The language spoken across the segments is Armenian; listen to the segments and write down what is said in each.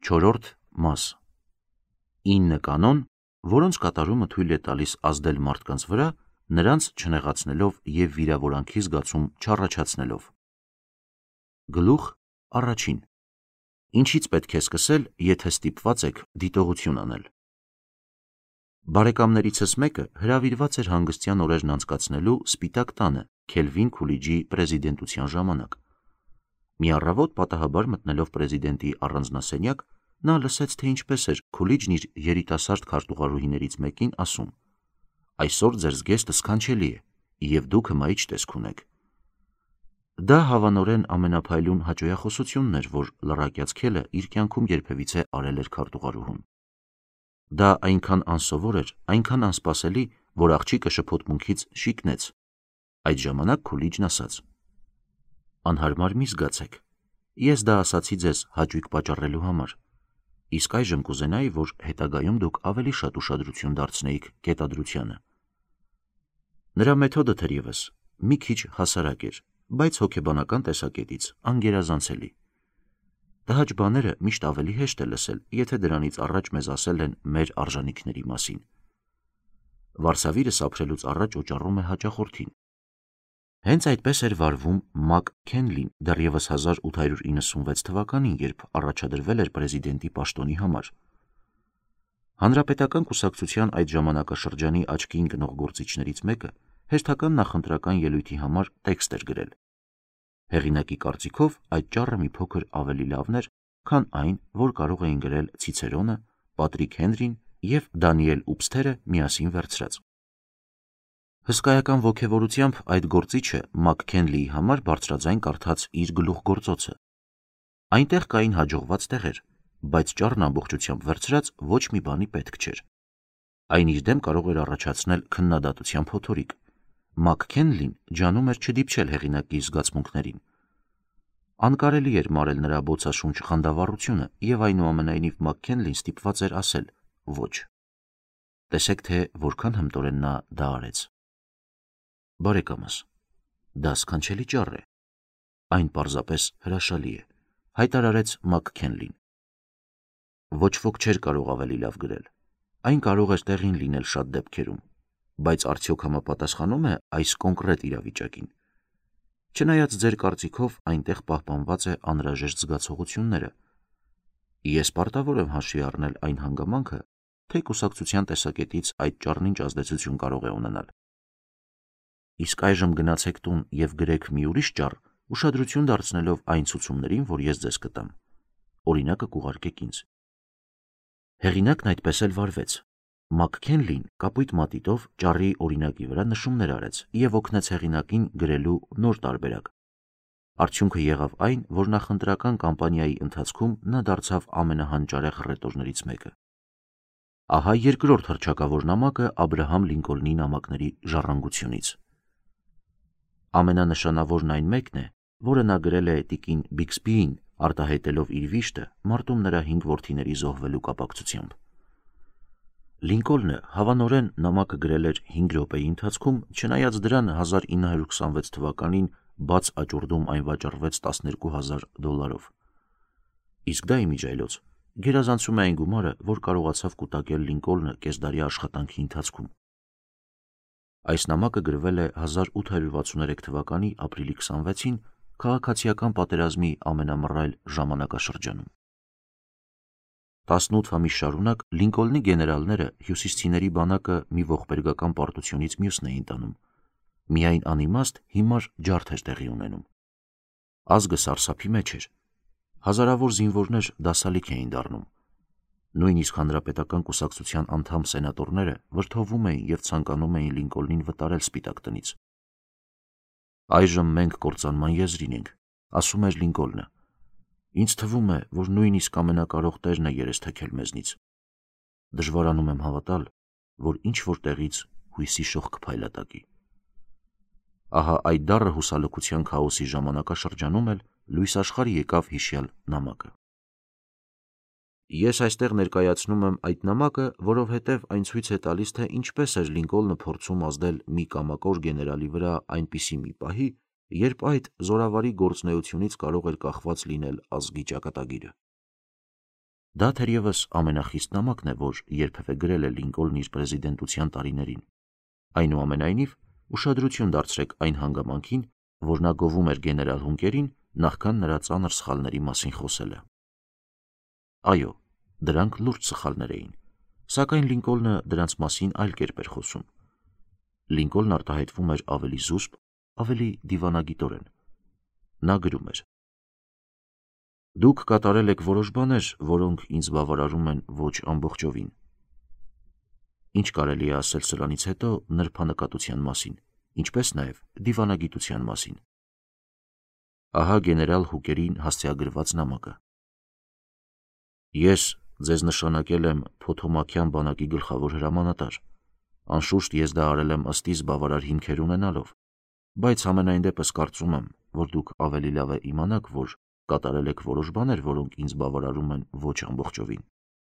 Չորրորդ մաս 9 կանոն, որոնց կատարումը թույլ է տալիս ազդել մարդկանց վրա, նրանց չնեղացնելով և վիրավորանքի զգացում չառաջացնելով։ Գլուխ առաջին. Ինչից պետք է սկսել, եթե ստիպված եք դիտողություն անել։ Բարեկամներիցս մեկը հրավիրված էր հանգստյան օրերն անցկացնելու Սպիտակ տանը Քելվին Քուլիջի պրեզիդենտության ժամանակ։ Մի առավոտ պատահաբար մտնելով պրեզիդենտի առանձնասենյակ, նա լսեց, թե ինչպես էր Քուլիջն իր երիտասարդ քարտուղարուհիներից մեկին ասում. «Այսօր ձեր զգեստը սքանչելի է, և դուք հմայիչ տեսք ունեք»։ Դա հավանորեն ամենափայլուն հաճոյախոսությունն էր, որ լռակյաց Քելը իր կյանքում երբևիցե արել էր քարտուղարուհուն։ Դա այնքան անսովոր էր, այնքան անսպասելի, որ աղջիկը շփոթմունքից շիկնեց։ Այդ ժամանակ Քուլիջն ասաց. «Անհարմար մի զգացեք, ես դա ասացի ձեզ հաճույք պատճառելու համար, իսկ այժմ կուզենայի, որ հետագայում դուք ավելի շատ ուշադրություն դարձնեիք կետադրությանը»։ Նրա մեթոդը թերևս մի քիչ հասարակ էր, բայց հոգեբանական տեսակետից անգերազանցելի։ Տհաճ բաները միշտ ավելի հեշտ է լսել, եթե դրանից առաջ մեզ ասել են մեր արժանիքների մասին։ Վարսավիրս ապրելուց առաջ օճառում է հաճախորդին։ Հենց այդպես էր վարվում Մակ Քենլին դեռևս 1896 թվականին, երբ առաջադրվել էր պրեզիդենտի պաշտոնի համար։ Հանրապետական կուսակցության այդ ժամանակաշրջանի աչքի ընկնող գործիչներից մեկը հերթական նախընտրական ելույթի համար տեքստ էր գրել։ Հեղինակի կարծիքով այդ ճառը մի փոքր ավելի լավն էր, քան այն, որ կարող էին գրել Ցիցերոնը, Պատրիկ Հենրին և Դանիել Ուբսթերը միասին վերցրած։ Հսկայական ոգևորությամբ այդ գործիչը Մակ Քենլիի համար բարձրաձայն կարդաց իր գլուխգործոցը։ Այնտեղ կային հաջողված տեղեր, բայց ճառն ամբողջությամբ վերցրած ոչ մի բանի պետք չէր։ Այն իր դեմ կարող էր առաջացնել քննադատության փոթորիկ։ Մակ Քենլին ջանում էր չդիպչել հեղինակի զգացմունքներին։ Անկարելի էր մարել նրա բոցաշունչ խանդավառությունը, և այնուամենայնիվ Մակ Քենլին ստիպված էր ասել ոչ։ Տեսեք, թե որքան հմտորեն նա դա արեց։ Բարեկամս, դա սքանչելի ճառ է։ Այն պարզապես հրաշալի է, հայտարարեց Մակ Քենլին։ Ոչ ոք չէր կարող ավելի լավ գրել։ Այն կարող էր տեղին լինել շատ դեպքերում, բայց արդյոք համապատասխանում է այս կոնկրետ իրավիճակին։ Չնայած ձեր կարծիքով այնտեղ պահպանված է անհրաժեշտ զգացողությունները, ես պարտավոր եմ հաշվի առնել այն հանգամանքը, թե կուսակցության տեսակետից այդ ճառն ինչ ազդեցություն կարող է ունենալ։ Իսկ այժմ գնացեք տուն և գրեք մի ուրիշ ճառ, ուշադրություն դարձնելով այն ցուցումներին, որ ես ձեզ կտամ։ Օրինակը կուղարկեք ինձ։ Հեղինակն այդպես էլ վարվեց։ Մակ Քենլին կապույտ մատիտով ճառի օրինակի վրա նշումներ արեց և օգնեց հեղինակին գրելու նոր տարբերակ։ Արդյունքը եղավ այն, որ նախընտրական կամպանիայի ընթացքում նա դարձավ ամենահանճարեղ հռետորներից մեկը։ Ահա երկրորդ հռչակավոր նամակը Աբրահամ Լինկոլնի նամակների ժառանգությունից։ Ամենանշանավորն այն մեկն է, որը նա գրել է տիկին Բիքսբիին, արտահայտելով իր վիշտը մարտում նրա 5 որդիների զոհվելու կապակցությամբ։ Լինկոլնը հավանորեն նամակը գրել էր 5 րոպեի ընթացքում, չնայած դրան 1926 թվականին բաց աճուրդում այն վաճառվեց $12,000։ Իսկ դա իմիջիայլոց գերազանցում է այն գումարը, որ կարողացավ կուտակել Լինկոլնը կեսդարյա աշխատանքի ընթացքում։ Այս նամակը գրվել է 1863 թվականի ապրիլի 26-ին քաղաքացիական պատերազմի ամենամռայլ ժամանակաշրջանում։ 18 ամիս շարունակ Լինկոլնի գեներալները հյուսիսցիների բանակը մի ողբերգական պարտությունից մյուսն էին տանում։ Միայն անիմաստ հիմար ջարդ էր տեղի ունենում։ Ազգը սարսափի մեջ էր։ Հազարավոր զինվորներ դասալիք էին դառնում։ Նույնիսկ հանրապետական կուսակցության անդամ սենատորները վրդովում էին և ցանկանում էին Լինկոլնին վտարել Սպիտակ տնից։ Այժմ մենք կործանման եզրին ենք, ասում էր Լինկոլնը։ Ինձ թվում է, որ նույնիսկ ամենակարող տերն է երես թեքել մեզնից։ Դժվարանում եմ հավատալ, որ ինչ-որ տեղից հույսի շող կփայլատակի։ Ահա այդ դառը հուսալքության քաոսի ժամանակաշրջանում էլ լույս աշխարհ եկավ հիշյալ նամակը։ Ես այստեղ ներկայացնում եմ այդ նամակը, որովհետև այն ցույց է տալիս, թե ինչպես էր Լինկոլնը փորձում ազդել մի կամակոր գեներալի վրա այնպիսի մի պահի, երբ այդ զորավարի գործունեությունից կարող էր կախված լինել ազգի ճակատագիրը։ Դա թերևս ամենախիստ նամակն է, որ երբևէ գրել է Լինկոլնն իր պրեզիդենտության տարիներին։ Այնուամենայնիվ, ուշադրություն դարձրեք այն հանգամանքին, որ նա գովում էր գեներալ Հունկերին, նախքան նրա ծանր սխալների մասին խոսելը։ Այո, դրանք լուրջ սխալներ էին, սակայն Լինկոլնը դրանց մասին այլ կերպ էր խոսում։ Լինկոլնն արտահայտվում էր ավելի զուսպ, ավելի դիվանագիտորեն։ Նա գրում էր. «Դուք կատարել եք որոշ բաներ, որոնք ինձ բավարարում են ոչ ամբողջովին։ Ինչ կարելի է ասել սրանից հետո նրբանկատության մասին, ինչպես նաև դիվանագիտության մասին։ Ահա գեներալ Հուկերին հասցեագրված նամակը։ Ես ձեզ նշանակել եմ Փոթոմաքյան բանակի գլխավոր հրամանատար։ Անշուշտ ես դա արել եմ ըստ իս բավարար հիմքեր ունենալով, բայց համենայն դեպս կարծում եմ, որ դուք ավելի լավ է իմանաք, որ կատարել եք որոշ բաներ, որոնք ինձ բավարարում են ոչ ամբողջովին։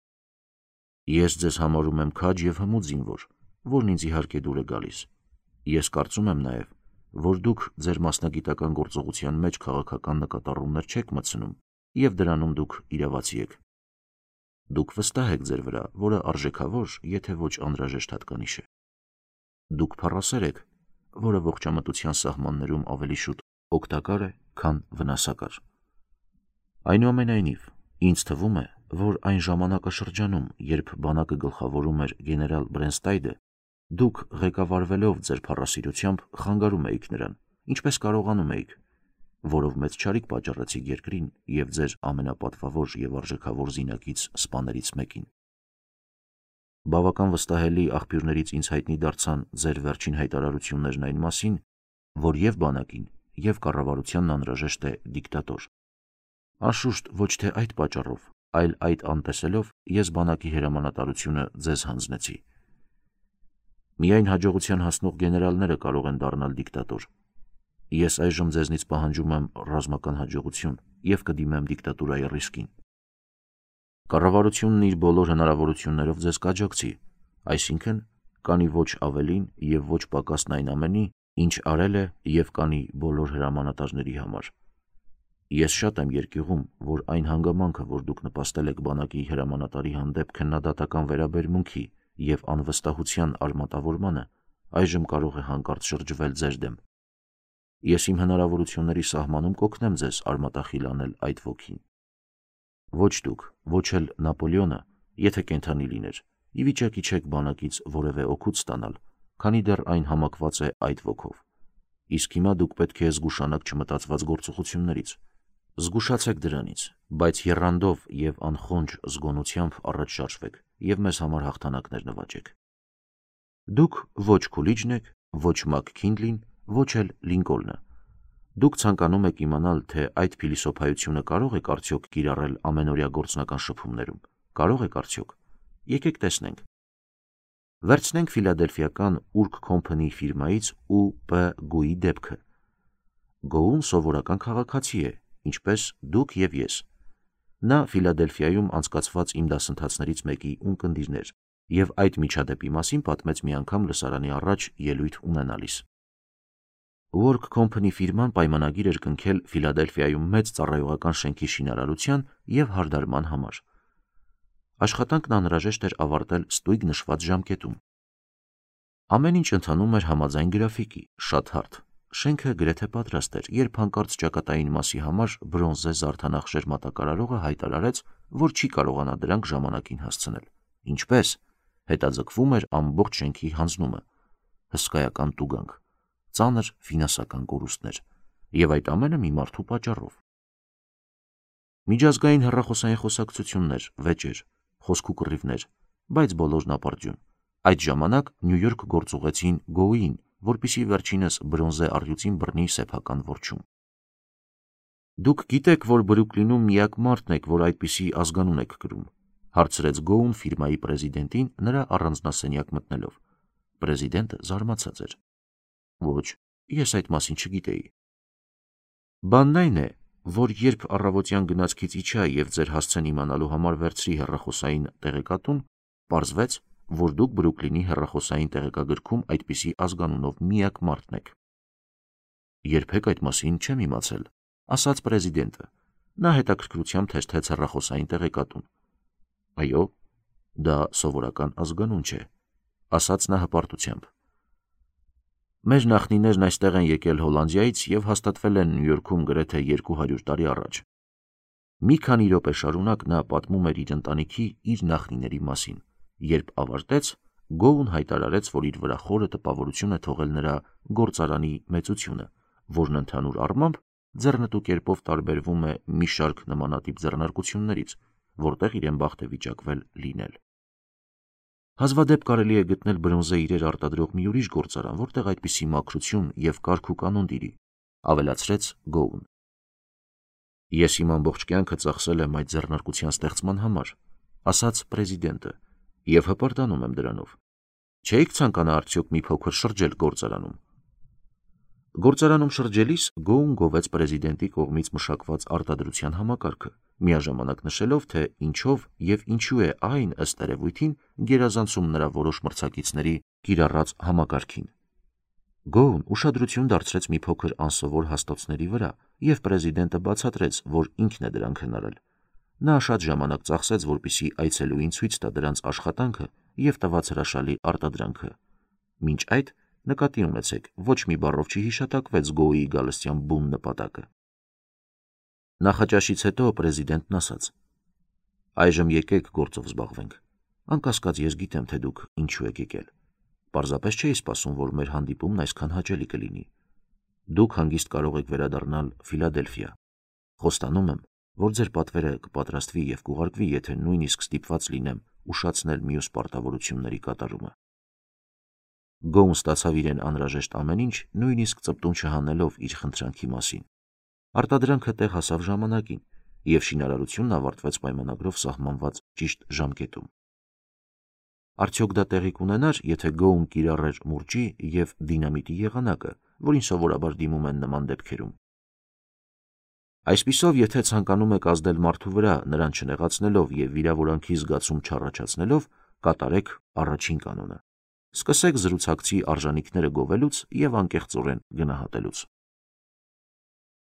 Ես ձեզ համարում եմ քաջ և հմուտ զինվոր, որն ինձ իհարկե դուր է գալիս։ Ես կարծում եմ նաև, որ դուք ձեր մասնագիտական գործողության մեջ քաղաքական նկատառումներ չեք մտցնում և դրանում դուք իրավացի եք։ Դուք վստահ եք ձեր վրա, որը արժեքավոր, եթե ոչ անհրաժեշտ հատկանիշ է։ Դուք փառասեր եք, որը ողջամտության սահմաններում ավելի շուտ օգտակար է, քան վնասակար։ Այնուամենայնիվ, ինձ թվում է, որ այն ժամանակաշրջանում, երբ բանակը գլխավորում էր գեներալ Բրենստայդը, դուք ղեկավարվելով ձեր փառասիրությամբ խանգարում էիք նրան, ինչպես կարողանում էիք, որով մեծ չարիք պատճառեցիք երկրին և ձեր ամենապատվավոր և արժեքավոր զինակից սպաներից մեկին։ Բավական վստահելի աղբյուրներից ինձ հայտնի դարձան ձեր վերջին հայտարարություններն այն մասին, որ և բանակին, և կառավարությանն անհրաժեշտ է դիկտատոր։ Անշուշտ ոչ թե այդ պատճառով, այլ այդ անտեսելով ես բանակի հրամանատարությունը ձեզ հանձնեցի։ Միայն հաջողության հասնող գեներալները կարող են դառնալ դիկտատոր։ Ես այժմ ձեզնից պահանջում եմ ռազմական հաջողություն և կդիմեմ դիկտատուրայի ռիսկին։ Կառավարությունն իր բոլոր հնարավորություններով ձեզ կաջակցի, այսինքն կանի ոչ ավելին և ոչ պակասն այն ամենի, ինչ արել է և կանի բոլոր հրամանատարների համար։ Ես շատ եմ երկյուղում, որ այն հանգամանքը, որ դուք նպաստել եք բանակի հրամանատարի հանդեպ քննադատական վերաբերմունքի և անվստահության արմատավորմանը, այժմ կարող է հանկարծ շրջվել ձեր դեմ։ Ես իմ հնարավորությունների սահմանում կօգնեմ ձեզ արմատախիլ անել այդ ոգին։ Ոչ դուք, ոչ էլ Նապոլեոնը, եթե կենդանի լիներ, ի վիճակի չեք բանակից որևէ օգուտ ստանալ, քանի դեռ այն համակված է այդ ոգով։ Իսկ հիմա դուք պետք է զգուշանաք չմտածված գործողություններից։ Զգուշացեք դրանից, բայց եռանդով և անխոնջ զգոնությամբ առաջ շարժվեք և մեզ համար հաղթանակներ նվաճեք։ Դուք ոչ Քուլիջն եք, ոչ Մաքքինլին, ոչ էլ Լինկոլնը։ Դուք ցանկանում եք իմանալ, թե այդ փիլիսոփայությունը կարող եք արդյոք կիրառել ամենօրյա գործնական շփումներում։ Կարող եք արդյոք։ Եկեք տեսնենք։ Վերցնենք ֆիլադելֆիական Ուրք Քոմփանի ֆիրմայից ՈՒՊ Գոյի դեպքը։ Գոուն սովորական քաղաքացի է, ինչպես դուք և ես։ Նա Ֆիլադելֆիայում անցկացված իմ դասընթացներից մեկի ունկնդիրն էր և այդ միջադեպի մասին պատմեց մի անգամ լսարանի առաջ ելույթ ունենալիս։ Ուրք Քոմփանի ֆիրման պայմանագիր էր կնքել Ֆիլադելֆիայում մեծ ծառայողական շենքի շինարարության և հարդարման համար։ Աշխատանքն անհրաժեշտ էր ավարտել ստույգ նշված ժամկետում։ Ամեն ինչ ընթանում էր համաձայն գրաֆիկի, շատ հարթ։ Շենքը գրեթե պատրաստ էր, երբ հանկարծ ճակատային մասի համար բրոնզե զարդանախշեր մատակարարողը հայտարարեց, որ չի կարողանա դրանք ժամանակին հասցնել։ Ինչպես։ Հետաձգվում էր ամբողջ շենքի հանձնումը։ Հսկայական տուգանք, ծանր ֆինանսական կորուստներ և այդ ամենը մի մարդու պատճառով։ Միջազգային հեռախոսային խոսակցություններ, վեճեր, խոսք ու կռիվներ, բայց բոլորն ապարդյուն։ Այդ ժամանակ Նյու Յորք գործուղեցին Գոուին, որպեսզի վերջինս բրոնզե առյուծին բռնի սեփական որջում։ Դուք գիտեք, որ Բրուքլինում միակ մարդն եք, որ այդպիսի ազգանուն եք կրում, հարցրեց Գոուն ֆիրմայի պրեզիդենտին նրա առանձնասենյակ մտնելով։ Պրեզիդենտը զարմացած էր։ Ոչ, ես այդ մասին չգիտեի։ Բանն այն է, որ երբ առավոտյան գնացքից իջա և ձեր հասցեն իմանալու համար վերցրի հեռախոսային տեղեկատուն, պարզվեց, որ դուք Բրուքլինի հեռախոսային տեղեկագրքում այդպիսի ազգանունով միակ մարդն եք։ Երբեք այդ մասին չեմ իմացել, ասաց պրեզիդենտը։ Նա հետաքրքրությամբ թեթև հեռախոսային տեղեկատուն։ Այո, դա սովորական ազգանուն չէ, ասաց նա հպարտությամբ։ Մեր նախնիներն այստեղ են եկել Հոլանդիայից և հաստատվել են Նյու Յորքում գրեթե 200 տարի առաջ։ Մի քանի րոպե շարունակ նա պատմում էր իր ընտանիքի, իր նախնիների մասին, երբ ավարտեց, Գոուն հայտարարեց, որ իր վրա խորը տպավորություն է թողել նրա գործարանի մեծությունը, որն ընդհանուր առմամբ ձեռնտու կերպով տարբերվում է մի շարք նմանատիպ ձեռնարկություններից, որտեղ իրեն բախտ է վիճակվել լինել։ Հազվադեպ կարելի է գտնել բրոնզե իրեր արտադրող մի ուրիշ գործարան, որտեղ այդպիսի մաքրություն և կարգ ու կանոն տիրի, ավելացրեց Գոուն։ Ես իմ ամբողջ կյանքը ծախսել եմ այդ ձեռնարկության ստեղծման համար, ասաց պրեզիդենտը, և հպարտանում եմ դրանով։ Չէիք ցանկանա արդյոք մի փոքր շրջել գործարանում։ Գործարանում շրջելիս Գոուն գովեց պրեզիդենտի կողմից մշակված արտադրության համակարգը, միաժամանակ նշելով, թե ինչով և ինչու է այն ըստ երևույթին գերազանցում նրա որոշ մրցակիցների կիրառած համակարգին։ Գոուն ուշադրություն դարձրեց մի փոքր անսովոր հաստոցների վրա, և պրեզիդենտը բացատրեց, որ ինքն է դրանք հնարել։ Նա շատ ժամանակ ծախսեց, որպեսզի այցելուին ցույց տա դրանց աշխատանքը և տված հրաշալի արտադրանքը։ Մինչ այդ նկատի ունեցեք, ոչ մի բառով չի հիշատակվեց Գոուի գալստյան բուն նպատակը։ Նախաճաշից հետո պրեզիդենտն ասաց. «Այժմ եկեք գործով զբաղվենք։ Անկասկած ես գիտեմ, թե դուք ինչու եք եկել։ Պարզապես չէի սպասում, որ մեր հանդիպումն այսքան հաճելի կլինի։ Դուք հանգիստ կարող եք վերադառնալ Ֆիլադելֆիա։ Խոստանում եմ, որ ձեր պատվերը կպատրաստվի և կուղարկվի, եթե նույնիսկ ստիպված լինեմ ուշացնել մյուս պարտավորությունների կատարումը»։ Գոուն ստացավ իրեն անհրաժեշտ ամեն ինչ, նույնիսկ ծպտուն չհանելով իր խնդրանքի մասին։ Արտադրանքը տեղ հասավ ժամանակին, և շինարարությունն ավարտվեց պայմանագրով սահմանված ճիշտ ժամկետում։ Արդյոք դա տեղի կունենար, եթե Գոուն կիրառեր մուրճի և դինամիտի եղանակը, որին սովորաբար դիմում են նման դեպքերում։ Այսպիսով, եթե ցանկանում եք ազդել մարդու վրա, նրան չնեղացնելով և վիրավորանքի զգացում չառաջացնելով, կատարեք առաջին կանոնը։ Սկսեք զրուցակցի արժանինքները գովելուց և անկեղծորեն գնահատելուց։